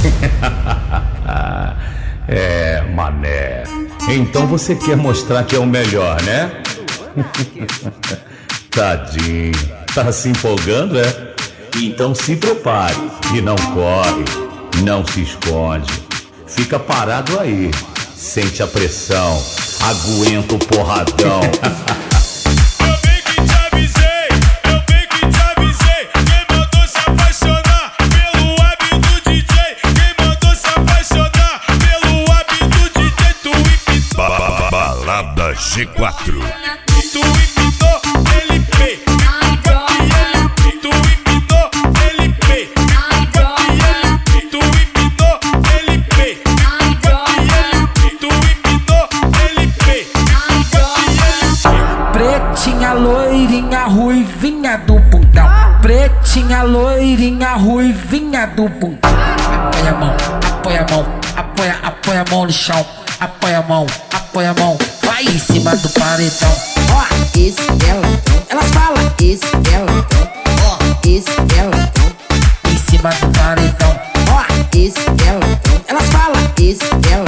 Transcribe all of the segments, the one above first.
É, mané. Então você quer mostrar que é o melhor, né? Tadinho. Tá se empolgando, é? Então se prepare. E não corre, não se esconde. Fica parado aí. Sente a pressão. Aguenta o porradão. Balada G4. Tu empinou, ele pei. Tu empinou, ele pei. Tu empinou, ele pei. Tu empinou, ele pei. Pretinha, loirinha, ruivinha do bundão. Pretinha, loirinha, ruivinha do bundão. Apoia a mão, apoia a mão, apoia a mão no chão. Apoia a mão, vai em cima do paredão. Ó, esse elas falam, esse elas em cima do paredão. Ó, esse elas falam, esse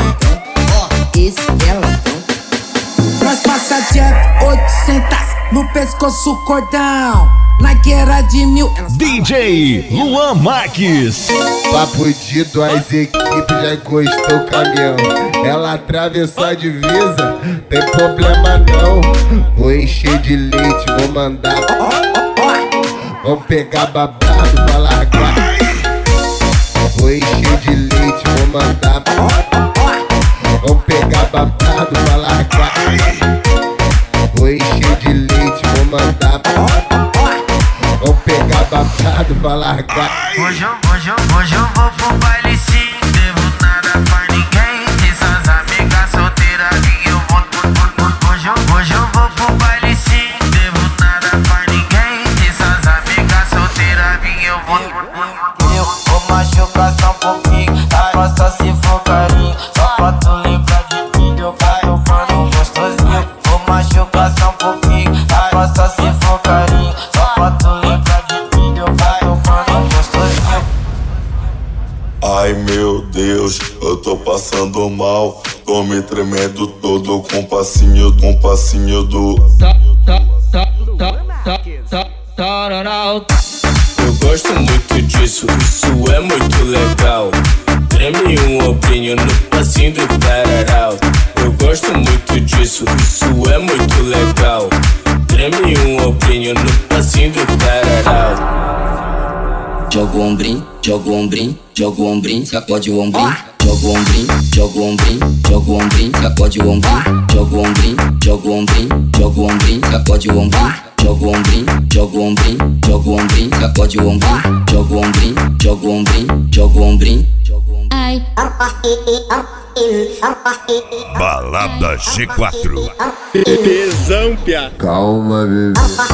elas. Nós passa jet 800 no pescoço cordão. Na guerra de 1000 DJ Luan Marques. Papo de duas equipes, já encostou o caminhão. Ela atravessou a divisa, tem problema não. Vou encher de leite, vou mandar. Vamos pegar babado pra largar. Vou encher de leite, vou mandar. Vamos pegar babado pra largar. Vou encher de leite, vou mandar. Vamos pegar babado pra largar. Hoje eu vou pro baile sim. Devo nada pra ninguém. Essas amigas solteiras que eu vou. Hoje eu vou pro baile sim. Devo nada pra ninguém. Essas amigas solteiras que eu vou. Eu vou machucar só um pouquinho. Faça se for carinho. Só pra tu lembrar de mim. Eu caio mano gostosinho. Vou machucar só um pouquinho. Faça se for carinho. Só pra tu lembrar de mim. Eu caio mano gostosinho. Ai meu Deus, eu tô passando mal. Tô me tremendo todo com passinho do. Eu gosto muito disso, isso é muito legal. Treme um opinho no passinho do tararau. Eu gosto muito disso, isso é muito legal. Treme um opinho no passinho do tararau. Joga o ombrim, joga o ombrim, joga o ombrim, sacode o ombrim. Joga o ombrim, joga o ombrim, joga o ombrim, sacode o ombrim. Joga o ombrim, joga o ombrim, joga o ombrim, sacode o ombrim. Joga o ombrim, joga o ombrim, joga o ombrim, sacode o ombrim. Joga o ombrim, joga o ombrim, joga o ombrim. Ai. Balada G4. Tesão, pia. Calma, bebê.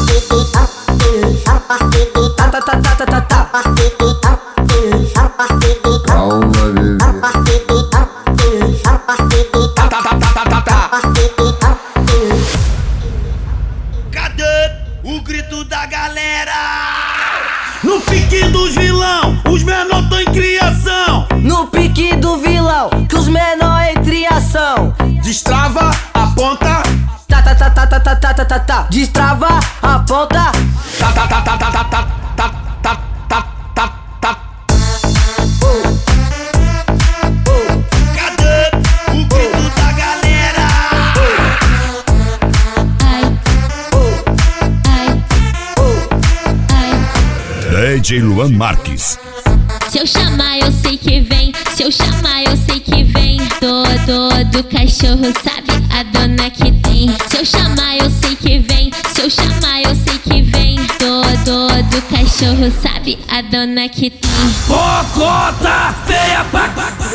Calma, bebê. Cadê o grito da galera? No pique dos vilão, os menor tão em criação. No pique do vilão, que os menor entre ação. Destrava, aponta. Destrava a ponta. Cadê o grito da galera? DJ Luan Marques. Se eu chamar, eu sei que vem. Se eu chamar, eu sei que vem. Todo cachorro sabe a dona que tem. Se eu chamar, eu sei que vem. Se eu chamar, eu sei que vem. Todo cachorro sabe a dona que tem. Cocota feia pra...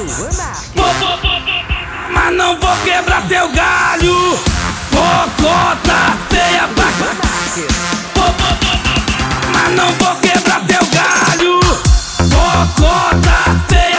Mas não vou quebrar teu galho. Cocota feia pra... Mas não vou quebrar teu galho. Cocota feia.